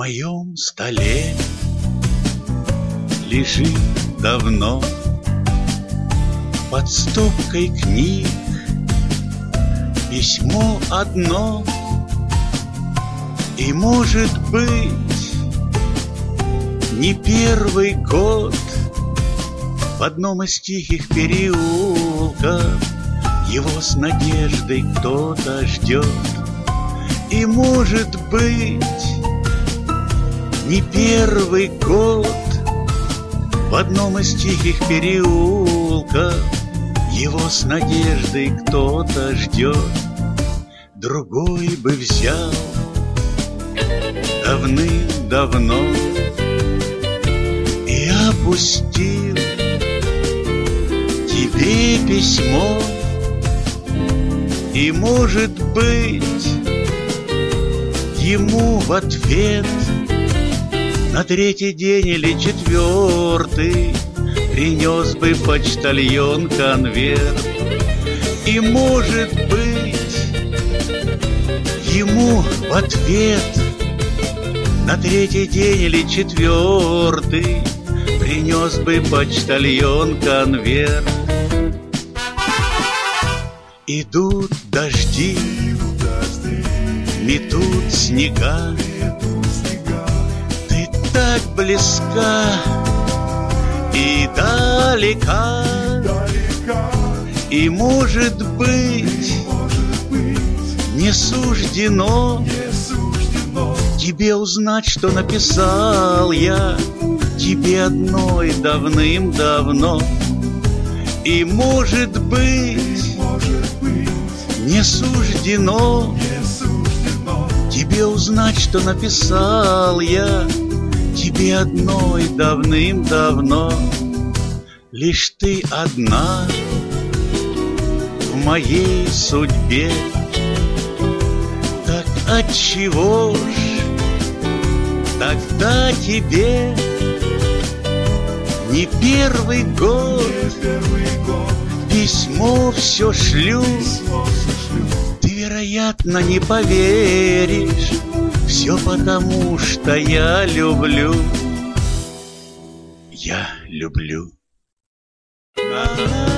моем столе лежит давно под стопкой книг письмо одно. И, может быть, не первый год в одном из тихих переулков его с надеждой кто-то ждет. И, может быть, не первый год в одном из тихих переулков его с надеждой кто-то ждет. Другой бы взял давным-давно и опустил тебе письмо. И, может быть, ему в ответ на третий день или четвертый принес бы почтальон конверт. И, может быть, ему в ответ на третий день или четвертый принес бы почтальон конверт. Идут дожди, метут снега, ты так близка и далека. И, может быть, не суждено тебе узнать, что написал я тебе одной давным-давно. И, может быть, не суждено тебе узнать, что написал я тебе одной давным-давно. Лишь ты одна в моей судьбе. Так отчего ж тогда тебе не первый год письмо все шлю? Ты, вероятно, не поверишь, все потому, что я люблю. Я люблю.